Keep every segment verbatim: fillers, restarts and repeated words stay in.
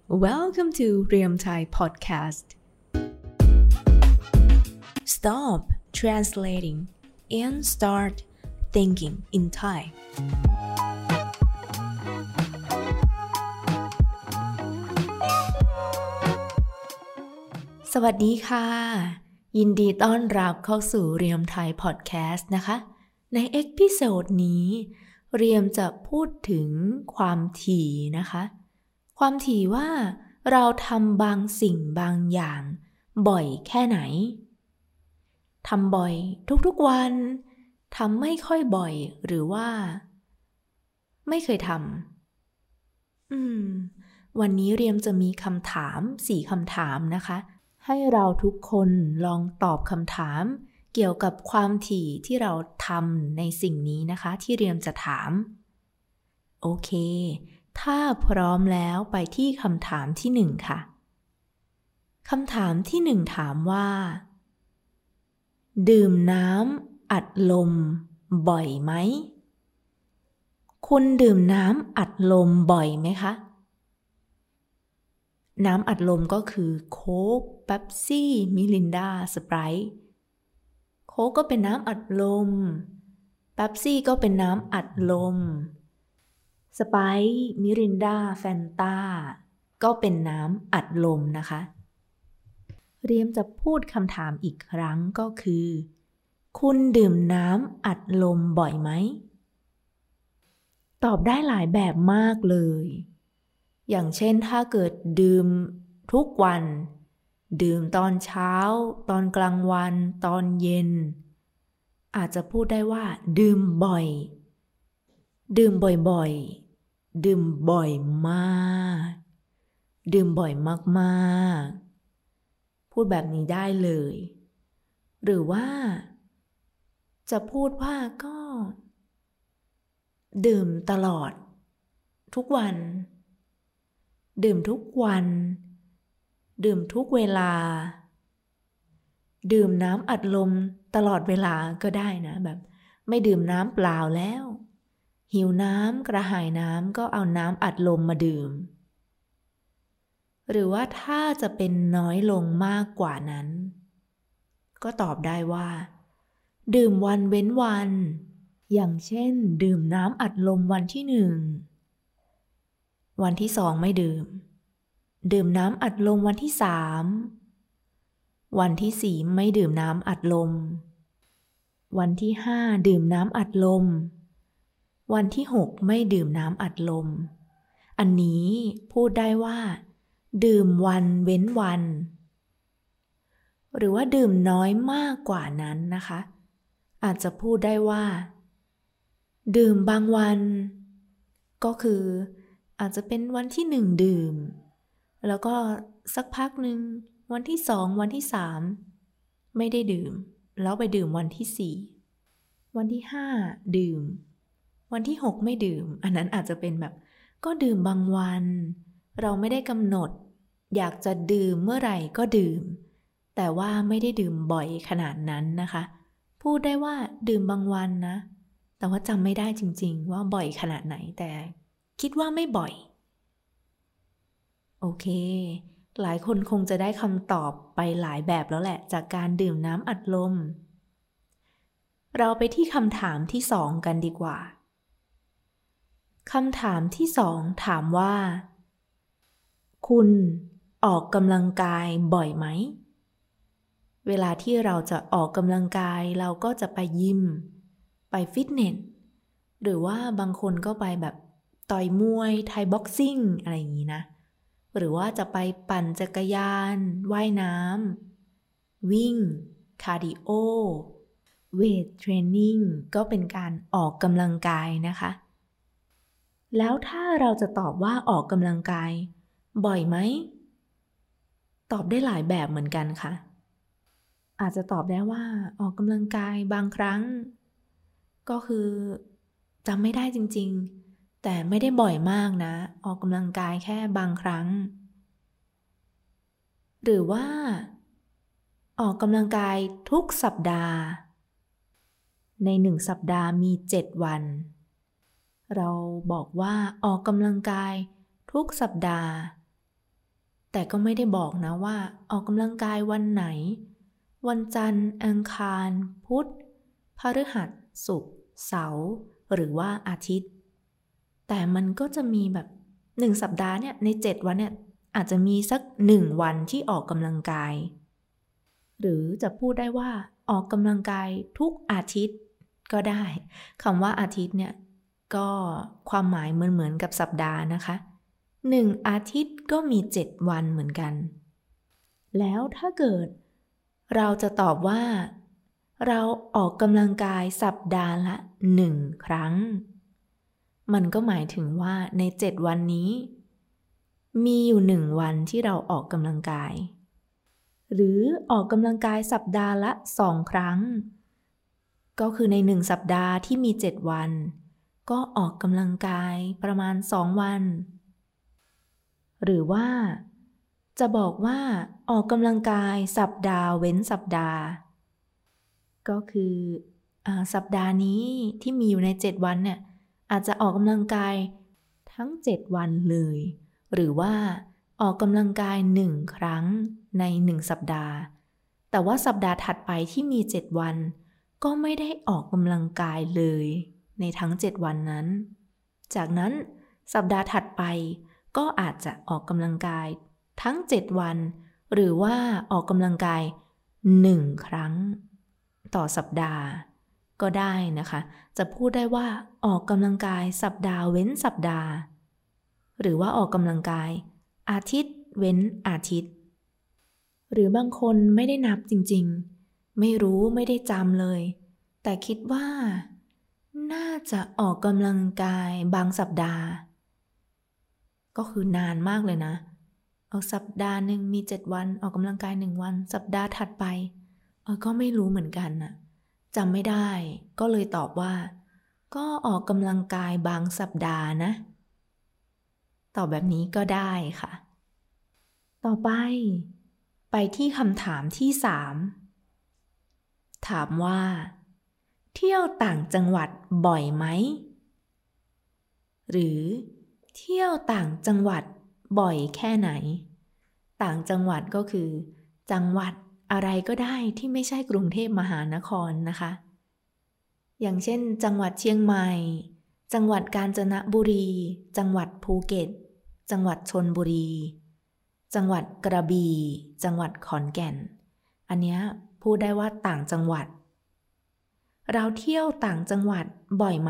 Welcome to Real Thai Podcast. Stop translating and start thinking in Thai. สวัสดีค่ะยินดีต้อนรับเข้าสู่ Real Thai Podcast นะคะในเอพิโซดนี้เรียมจะพูดถึงความถี่นะคะความถี่ว่าเราทำบางสิ่งบางอย่างบ่อยแค่ไหนทำบ่อยทุกๆวันทำไม่ค่อยบ่อยหรือว่าไม่เคยทำอืมวันนี้เรียมจะมีคำถามสี่คำถามนะคะให้เราทุกคนลองตอบคำถามเกี่ยวกับความถี่ที่เราทำในสิ่งนี้นะคะที่เรียมจะถามโอเคถ้าพร้อมแล้วไปที่คำถามที่หนึ่งค่ะคำถามที่หนึ่งถามว่าดื่มน้ำอัดลมบ่อยไหมคุณดื่มน้ำอัดลมบ่อยไหมคะน้ำอัดลมก็คือโค้กเป๊ปซี่มิรินดาสไปร์ตโค้กก็เป็นน้ำอัดลมเป๊ปซี่ก็เป็นน้ำอัดลมสไปร์มิรินดาแฟนตาก็เป็นน้ำอัดลมนะคะเรียมจะพูดคำถามอีกครั้งก็คือคุณดื่มน้ำอัดลมบ่อยไหมตอบได้หลายแบบมากเลยอย่างเช่นถ้าเกิดดื่มทุกวันดื่มตอนเช้าตอนกลางวันตอนเย็นอาจจะพูดได้ว่าดื่มบ่อยดื่มบ่อยๆดื่มบ่อยมากดื่มบ่อยมากๆพูดแบบนี้ได้เลยหรือว่าจะพูดว่าก็ดื่มตลอดทุกวันดื่มทุกวันดื่มทุกเวลาดื่มน้ำอัดลมตลอดเวลาก็ได้นะแบบไม่ดื่มน้ำเปล่าแล้วหิวน้ำกระหายน้ำก็เอาน้ำอัดลมมาดื่มหรือว่าถ้าจะเป็นน้อยลงมากกว่านั้นก็ตอบได้ว่าดื่มวันเว้นวันอย่างเช่นดื่มน้ำอัดลมวันที่หนึ่งวันที่สองไม่ดื่มดื่มน้ำอัดลมวันที่สามวันที่สี่ไม่ดื่มน้ำอัดลมวันที่ห้าดื่มน้ำอัดลมวันที่หกไม่ดื่มน้ำอัดลมอันนี้พูดได้ว่าดื่มวันเว้นวันหรือว่าดื่มน้อยมากกว่านั้นนะคะอาจจะพูดได้ว่าดื่มบางวันก็คืออาจจะเป็นวันที่หนึ่งดื่มแล้วก็สักพักหนึ่งวันที่สองวันที่สามไม่ได้ดื่มแล้วไปดื่มวันที่สี่วันที่ห้าดื่มวันที่หกไม่ดื่มอันนั้นอาจจะเป็นแบบก็ดื่มบางวันเราไม่ได้กำหนดอยากจะดื่มเมื่อไหร่ก็ดื่มแต่ว่าไม่ได้ดื่มบ่อยขนาดนั้นนะคะพูดได้ว่าดื่มบางวันนะแต่ว่าจำไม่ได้จริงๆว่าบ่อยขนาดไหนแต่คิดว่าไม่บ่อยโอเคหลายคนคงจะได้คำตอบไปหลายแบบแล้วแหละจากการดื่มน้ำอัดลมเราไปที่คำถามที่สองกันดีกว่าคำถามที่สองถามว่าคุณออกกำลังกายบ่อยไหมเวลาที่เราจะออกกำลังกายเราก็จะไปยิมไปฟิตเนสหรือว่าบางคนก็ไปแบบต่อยมวยไทยบ็อกซิ่งอะไรอย่างนี้นะหรือว่าจะไปปั่นจักรยานว่ายน้ำวิ่งคาร์ดิโอเวทเทรนนิ่งก็เป็นการออกกำลังกายนะคะแล้วถ้าเราจะตอบว่าออกกำลังกายบ่อยไหมตอบได้หลายแบบเหมือนกันค่ะอาจจะตอบได้ว่าออกกำลังกายบางครั้งก็คือจำไม่ได้จริงๆแต่ไม่ได้บ่อยมากนะออกกำลังกายแค่บางครั้งหรือว่าออกกำลังกายทุกสัปดาห์ในหนึ่งสัปดาห์มีเจ็ดวันเราบอกว่าออกกำลังกายทุกสัปดาห์แต่ก็ไม่ได้บอกนะว่าออกกำลังกายวันไหนวันจันทร์อังคารพุธพฤหัสศุกร์เสาร์หรือว่าอาทิตย์แต่มันก็จะมีแบบหนึ่งสัปดาห์เนี่ยในเจ็ดวันเนี่ยอาจจะมีสักหนึ่งวันที่ออกกำลังกายหรือจะพูดได้ว่าออกกำลังกายทุกอาทิตย์ก็ได้คำว่าอาทิตย์เนี่ยก็ความหมายเหมือนๆกับสัปดาห์นะคะหนึ่งอาทิตย์ก็มีเจ็ดวันเหมือนกันแล้วถ้าเกิดเราจะตอบว่าเราออกกำลังกายสัปดาห์ละหนึ่งครั้งมันก็หมายถึงว่าในเจ็ดวันนี้มีอยู่หนึ่งวันที่เราออกกำลังกายหรือออกกำลังกายสัปดาห์ละสองครั้งก็คือในหนึ่งสัปดาห์ที่มีเจ็ดวันก็ออกกำลังกายประมาณสองวันหรือว่าจะบอกว่าออกกำลังกายสัปดาห์เว้นสัปดาห์ก็คืออ่าสัปดาห์นี้ที่มีอยู่ในเจ็ดวันเนี่ยอาจจะออกกำลังกายทั้งเจ็ดวันเลยหรือว่าออกกำลังกายหนึ่งครั้งในหนึ่งสัปดาห์แต่ว่าสัปดาห์ถัดไปที่มีเจ็ดวันก็ไม่ได้ออกกำลังกายเลยในทั้งเจ็ดวันนั้นจากนั้นสัปดาห์ถัดไปก็อาจจะออกกำลังกายทั้งเจ็ดวันหรือว่าออกกำลังกายหนึ่งครั้งต่อสัปดาห์ก็ได้นะคะจะพูดได้ว่าออกกำลังกายสัปดาห์เว้นสัปดาห์หรือว่าออกกำลังกายอาทิตย์เว้นอาทิตย์หรือบางคนไม่ได้นับจริงๆไม่รู้ไม่ได้จำเลยแต่คิดว่าน่าจะออกกำลังกายบางสัปดาห์ก็คือนานมากเลยนะออกสัปดาห์หนึ่งมีเจ็ดวันออกกำลังกายหนึ่งวันสัปดาห์ถัดไปเออก็ไม่รู้เหมือนกันน่ะจำไม่ได้ก็เลยตอบว่าก็ออกกำลังกายบางสัปดาห์นะตอบแบบนี้ก็ได้ค่ะต่อไปไปที่คำถามที่สามถามว่าเที่ยวต่างจังหวัดบ่อยไหมหรือเที่ยวต่างจังหวัดบ่อยแค่ไหนต่างจังหวัดก็คือจังหวัดอะไรก็ได้ที่ไม่ใช่กรุงเทพมหานครนะคะอย่างเช่นจังหวัดเชียงใหม่จังหวัดกาญจนบุรีจังหวัดภูเก็ตจังหวัดชลบุรีจังหวัดกระบี่จังหวัดขอนแก่นอันเนี้ยพูดได้ว่าต่างจังหวัดเราเที่ยวต่างจังหวัดบ่อยไหม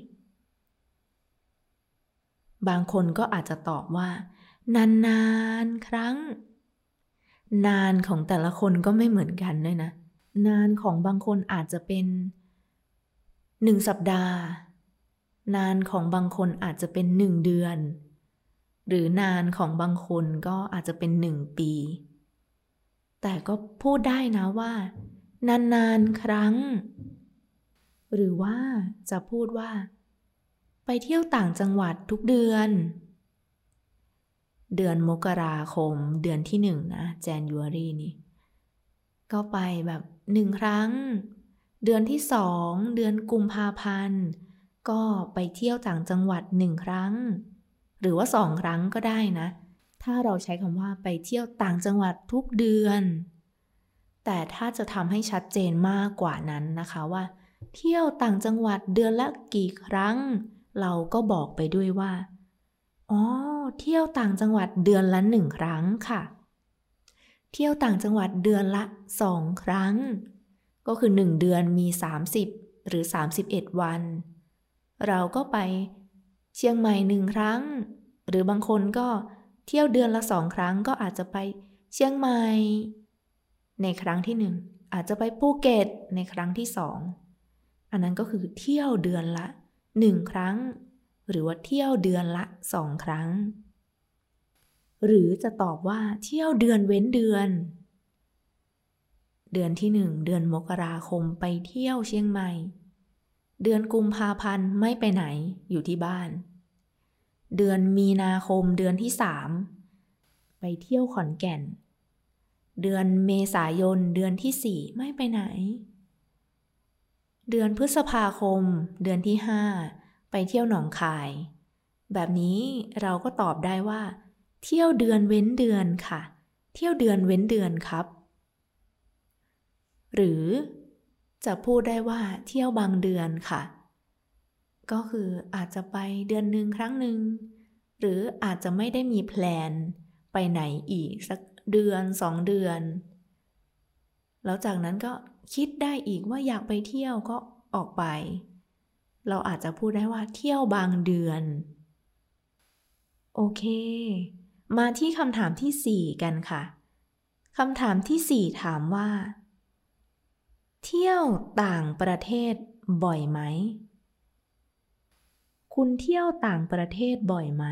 บางคนก็อาจจะตอบว่านานๆครั้งนานของแต่ละคนก็ไม่เหมือนกันด้วยนะนานของบางคนอาจจะเป็นหนึ่งสัปดาห์นานของบางคนอาจจะเป็นหนึ่งเดือนหรือนานของบางคนก็อาจจะเป็นหนึ่งปีแต่ก็พูดได้นะว่านานๆครั้งหรือว่าจะพูดว่าไปเที่ยวต่างจังหวัดทุกเดือนเดือนมกราคมเดือนที่หนึ่งนะ January นี่ก็ไปแบบหนึ่งครั้งเดือนที่สองเดือนกุมภาพันธ์ก็ไปเที่ยวต่างจังหวัดหนึ่งครั้งหรือว่าสองครั้งก็ได้นะถ้าเราใช้คำว่าไปเที่ยวต่างจังหวัดทุกเดือนแต่ถ้าจะทำให้ชัดเจนมากกว่านั้นนะคะว่าเที่ยวต่างจังหวัดเดือนละกี่ครั้งเราก็บอกไปด้วยว่าอ๋อเที่ยวต่างจังหวัดเดือนละหนึ่งครั้งค่ะเที่ยวต่างจังหวัดเดือนละสองครั้งก็คือหนึ่งเดือนมีสามสิบหรือสามสิบเอ็ดวันเราก็ไปเชียงใหม่หนึ่งครั้งหรือบางคนก็เที่ยวเดือนละสองครั้งก็อาจจะไปเชียงใหม่ในครั้งที่หนึ่งอาจจะไปภูเก็ตในครั้งที่สองอันนั้นก็คือเที่ยวเดือนละหนึ่งครั้งหรือว่าเที่ยวเดือนละสองครั้งหรือจะตอบว่าเที่ยวเดือนเว้นเดือนเดือนที่หนึ่งเดือนมกราคมไปเที่ยวเชียงใหม่เดือนกุมภาพันธ์ไม่ไปไหนอยู่ที่บ้านเดือนมีนาคมเดือนที่สามไปเที่ยวขอนแก่นเดือนเมษายนเดือนที่สี่ไม่ไปไหนเดือนพฤษภาคมเดือนที่ห้าไปเที่ยวหนองคายแบบนี้เราก็ตอบได้ว่าเที่ยวเดือนเว้นเดือนค่ะเที่ยวเดือนเว้นเดือนครับหรือจะพูดได้ว่าเที่ยวบางเดือนค่ะก็คืออาจจะไปเดือนหนึ่งครั้งหนึ่งหรืออาจจะไม่ได้มีแพลนไปไหนอีกสักเดือนสองเดือนแล้วจากนั้นก็คิดได้อีกว่าอยากไปเที่ยวก็ออกไปเราอาจจะพูดได้ว่าเที่ยวบางเดือนโอเคมาที่คำถามที่สี่กันค่ะคำถามที่สี่ถามว่าเที่ยวต่างประเทศบ่อยไหมคุณเที่ยวต่างประเทศบ่อยไหม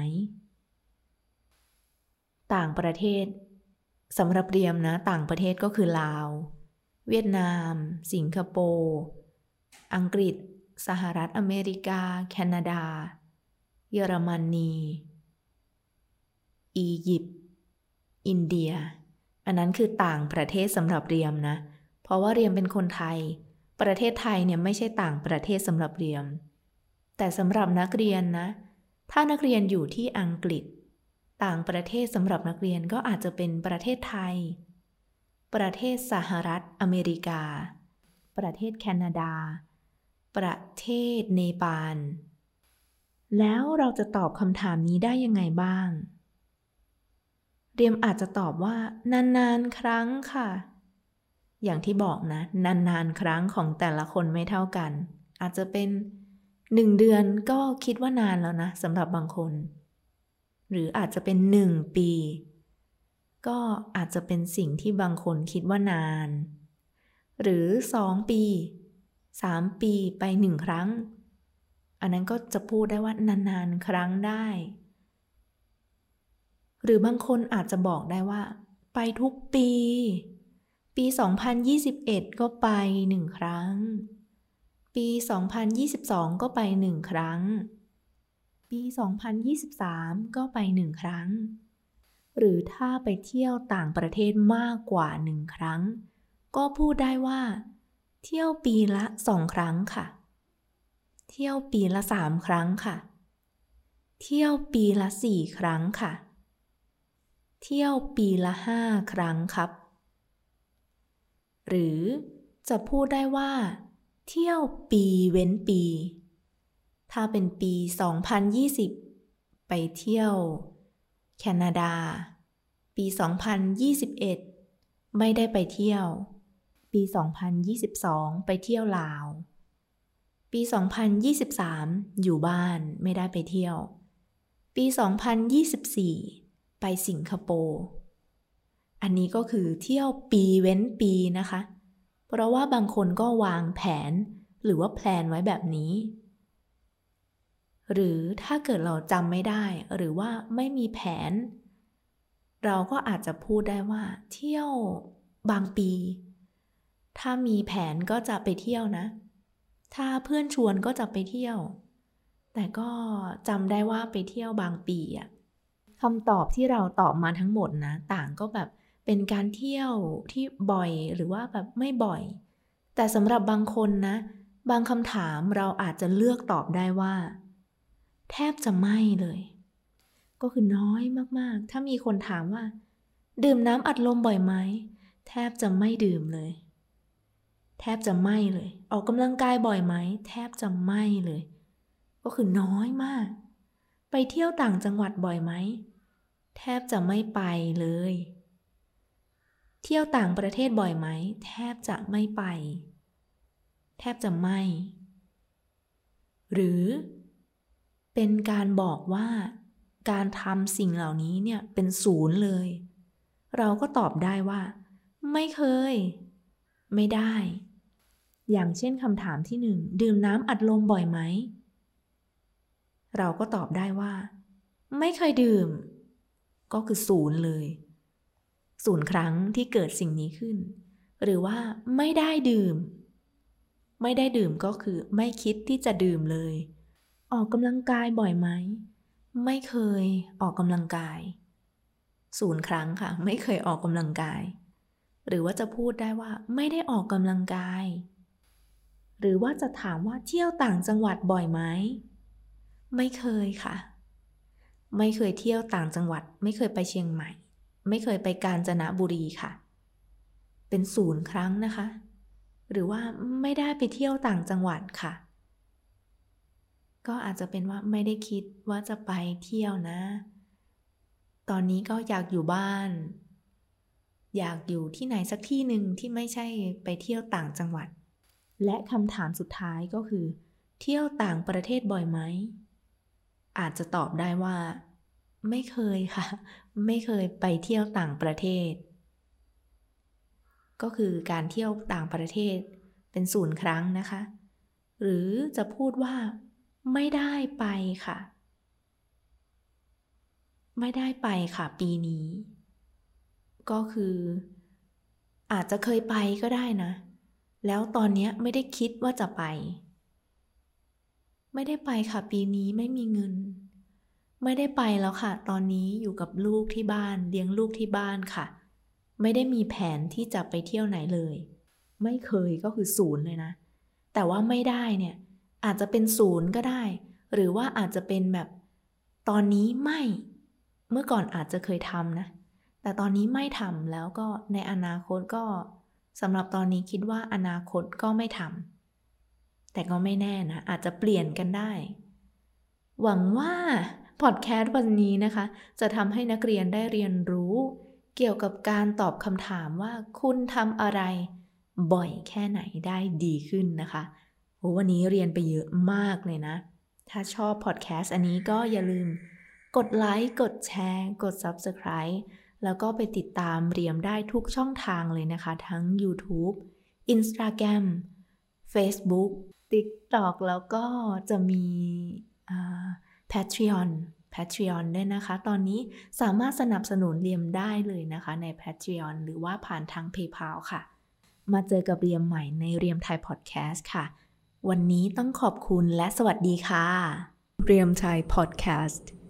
ต่างประเทศสำหรับเรียมนะต่างประเทศก็คือลาวเวียดนามสิงคโปร์อังกฤษสหรัฐอเมริกาแคนาดาเยอรมนีอียิปต์อินเดียอันนั้นคือต่างประเทศสำหรับเรียมนะเพราะว่าเรียมเป็นคนไทยประเทศไทยเนี่ยไม่ใช่ต่างประเทศสำหรับเรียมแต่สำหรับนักเรียนนะถ้านักเรียนอยู่ที่อังกฤษต่างประเทศสำหรับนักเรียนก็อาจจะเป็นประเทศไทยประเทศสหรัฐอเมริกาประเทศแคนาดาประเทศเนปาลแล้วเราจะตอบคำถามนี้ได้ยังไงบ้างเรียมอาจจะตอบว่านานๆครั้งค่ะอย่างที่บอกนะนานๆครั้งของแต่ละคนไม่เท่ากันอาจจะเป็นหนึ่งเดือนก็คิดว่านานแล้วนะสำหรับบางคนหรืออาจจะเป็นหนึ่งปีก็อาจจะเป็นสิ่งที่บางคนคิดว่านานหรือสองปีสามปีไปหนึ่งครั้งอันนั้นก็จะพูดได้ว่านานๆครั้งได้หรือบางคนอาจจะบอกได้ว่าไปทุกปีปีสองพันยี่สิบเอ็ดก็ไปหนึ่งครั้งปีสองพันยี่สิบสองก็ไปหนึ่งครั้งปีสองพันยี่สิบสามก็ไปหนึ่งครั้งหรือถ้าไปเที่ยวต่างประเทศมากกว่าหนึ่งครั้งก็พูดได้ว่าเที่ยวปีละสองครั้งค่ะเที่ยวปีละสามครั้งค่ะเที่ยวปีละสี่ครั้งค่ะเที่ยวปีละห้าครั้งครับหรือจะพูดได้ว่าเที่ยวปีเว้นปีถ้าเป็นปีสองพันยี่สิบไปเที่ยวแคนาดาปีสองพันยี่สิบเอ็ดไม่ได้ไปเที่ยวปีสองพันยี่สิบสองไปเที่ยวลาวปีสองพันยี่สิบสามอยู่บ้านไม่ได้ไปเที่ยวปีสองพันยี่สิบสี่ไปสิงคโปร์อันนี้ก็คือเที่ยวปีเว้นปีนะคะเพราะว่าบางคนก็วางแผนหรือว่าแพลนไว้แบบนี้หรือถ้าเกิดเราจำไม่ได้หรือว่าไม่มีแผนเราก็อาจจะพูดได้ว่าเที่ยวบางปีถ้ามีแผนก็จะไปเที่ยวนะถ้าเพื่อนชวนก็จะไปเที่ยวแต่ก็จำได้ว่าไปเที่ยวบางปีอะคำตอบที่เราตอบมาทั้งหมดนะต่างก็แบบเป็นการเที่ยวที่บ่อยหรือว่าแบบไม่บ่อยแต่สำหรับบางคนนะบางคำถามเราอาจจะเลือกตอบได้ว่าแทบจะไม่เลยก็คือน้อยมากๆถ้ามีคนถามว่าดื่มน้ำอัดลมบ่อยไหมแทบจะไม่ดื่มเลยแทบจะไม่เลยออกกำลังกายบ่อยไหมแทบจะไม่เลยก็คือน้อยมากไปเที่ยวต่างจังหวัดบ่อยไหมแทบจะไม่ไปเลยเที่ยวต่างประเทศบ่อยไหมแทบจะไม่ไปแทบจะไม่หรือเป็นการบอกว่าการทำสิ่งเหล่านี้เนี่ยเป็นศูนย์เลยเราก็ตอบได้ว่าไม่เคยไม่ได้อย่างเช่นคำถามที่หนึ่งดื่มน้ำอัดลมบ่อยไหมเราก็ตอบได้ว่าไม่เคยดื่มก็คือศูนย์เลยศูนย์ครั้งที่เกิดสิ่งนี้ขึ้นหรือว่าไม่ได้ดื่มไม่ได้ดื่มก็คือไม่คิดที่จะดื่มเลยออกกำลังกายบ่อยไหมไม่เคยออกกำลังกายศูนย์ครั้งค่ะไม่เคยออกกำลังกายหรือว่าจะพูดได้ว่าไม่ได้ออกกำลังกายหรือว่าจะถามว่าเที่ยวต่างจังหวัดบ่อยไหมไม่เคยค่ะไม่เคยเที่ยวต่างจังหวัดไม่เคยไปเชียงใหม่ไม่เคยไปกาญจนบุรีค่ะเป็นศูนย์ครั้งนะคะหรือว่าไม่ได้ไปเที่ยวต่างจังหวัดค่ะก็อาจจะเป็นว่าไม่ได้คิดว่าจะไปเที่ยวนะตอนนี้ก็อยากอยู่บ้านอยากอยู่ที่ไหนสักที่หนึ่งที่ไม่ใช่ไปเที่ยวต่างจังหวัดและคำถามสุดท้ายก็คือเที่ยวต่างประเทศบ่อยไหมอาจจะตอบได้ว่าไม่เคยค่ะไม่เคยไปเที่ยวต่างประเทศก็คือการเที่ยวต่างประเทศเป็นศูนย์ครั้งนะคะหรือจะพูดว่าไม่ได้ไปค่ะไม่ได้ไปค่ะปีนี้ก็คืออาจจะเคยไปก็ได้นะแล้วตอนนี้ไม่ได้คิดว่าจะไปไม่ได้ไปค่ะปีนี้ไม่มีเงินไม่ได้ไปแล้วค่ะตอนนี้อยู่กับลูกที่บ้านเลี้ยงลูกที่บ้านค่ะไม่ได้มีแผนที่จะไปเที่ยวไหนเลยไม่เคยก็คือศูนย์เลยนะแต่ว่าไม่ได้เนี่ยอาจจะเป็นศูนย์ก็ได้หรือว่าอาจจะเป็นแบบตอนนี้ไม่เมื่อก่อนอาจจะเคยทำนะแต่ตอนนี้ไม่ทำแล้วก็ในอนาคตก็สำหรับตอนนี้คิดว่าอนาคตก็ไม่ทำแต่ก็ไม่แน่นะอาจจะเปลี่ยนกันได้หวังว่าพอดแคสต์วันนี้นะคะจะทำให้นักเรียนได้เรียนรู้เกี่ยวกับการตอบคำถามว่าคุณทำอะไรบ่อยแค่ไหนได้ดีขึ้นนะคะโอ้วันนี้เรียนไปเยอะมากเลยนะถ้าชอบพอดแคสต์อันนี้ก็อย่าลืมกดไลค์กดแชร์กด ซับสไครบ์ แล้วก็ไปติดตามเรียมได้ทุกช่องทางเลยนะคะทั้ง YouTube Instagram Facebook TikTok แล้วก็จะมีอ่า Patreon Patreon ด้วยนะคะตอนนี้สามารถสนับสนุนเรียมได้เลยนะคะใน Patreon หรือว่าผ่านทาง PayPal ค่ะมาเจอกับเรียมใหม่ในเรียมไทยพอดแคสต์ค่ะวันนี้ต้องขอบคุณและสวัสดีค่ะเรียมไทยพอดแคสต์